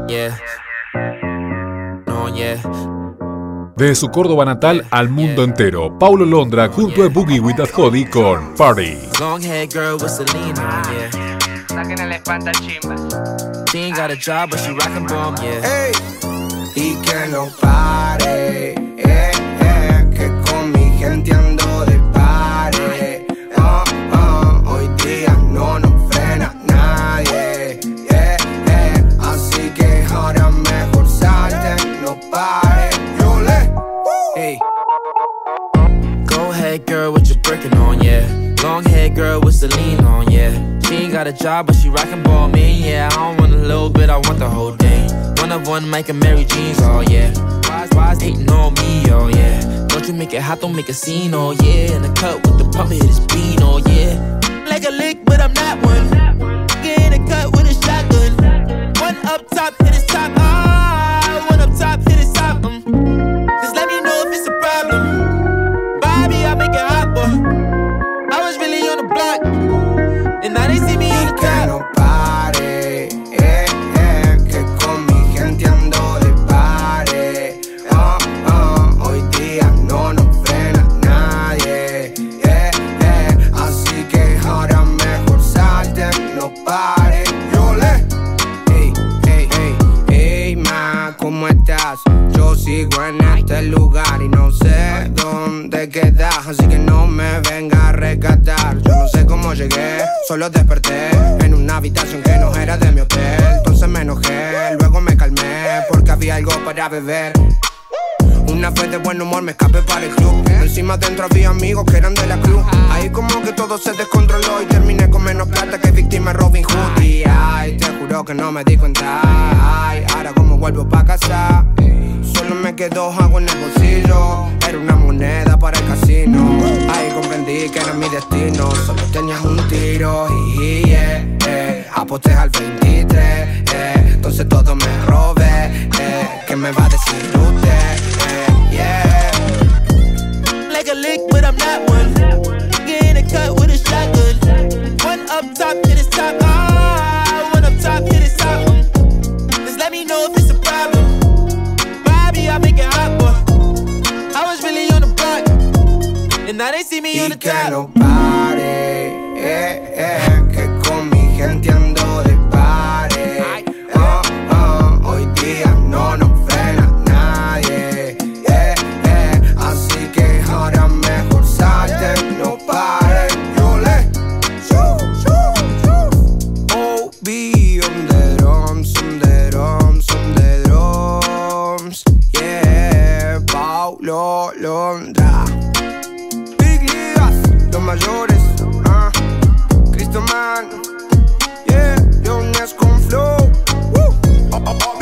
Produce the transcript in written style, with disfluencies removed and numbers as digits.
Yeah. No, yeah. De su Córdoba natal al mundo entero, Paulo Londra junto a Boogie with That Hottie con Party. Long hair girl with Celine on, yeah. Saquen el espantachimbas. She ain't got a job, but she rockin' bomb, yeah. Hey. Y que no pare, que con mi gente ando de pare. Hoy día no nos frena nadie, así que ahora mejor salte, no pare. Hey. Go ahead, girl, with your brickin' on, yeah. Long hair girl with Celine on, yeah. She ain't got a job, but she rockin' ball, man, yeah. I don't want a little bit, I want the whole thing. One of one, Mike and Mary Jeans, oh yeah. Why's hating on me, oh yeah. Don't you make it hot, don't make a scene, oh yeah. In the cut with the pump, hit his bean, oh yeah. Like a lick, but I'm not one. Get in the cut with a shotgun. One up top, hit his top, one up top, hit his top, Just let me know if it's a problem. Bobby, I make it hot, boy. I was really on the block, and now they see me on the top. Que no pare, que con mi gente ando de pare. Hoy día no nos frena nadie, así que ahora mejor salte, no pare. Hey, ma, ¿cómo estás? Yo sigo en este lugar y no sé dónde quedas, así que no me venga a rescatar. Yo no sé cómo llegué, solo desperté en una habitación que no era de mi hotel. Entonces me enojé, luego me calmé porque había algo para beber. Una vez de buen humor me escapé para el club. Encima dentro había amigos que eran de la cruz. Ahí como que todo se descontroló y terminé con menos plata que víctima Robin Hood. Y ay, te juro que no me di cuenta. Ay, ahora como vuelvo pa' casa, solo me quedó agua en el bolsillo. Era una moneda para el casino. Ahí comprendí que era mi destino. Solo tenías un tiro y aposté al 23. Entonces todo me robé. ¿Qué me va a decir usted? Yeah. Like a lick, but I'm not one. Get in the cut with a shotgun. One up top, hit his top, one up top, hit his top, Just let me know if it's a problem. Bobby, I make it hot, boy. I was really on the block, and now they see me on the top. Que no pare, que con mi gente ando de pare. Hoy día no nos frena nadie, así que ahora mejor salte, no pare. O.B. on the drums, yeah, Paulo Londra. Big ligas, los mayores, Cristo Man, yeah, Leones con flow.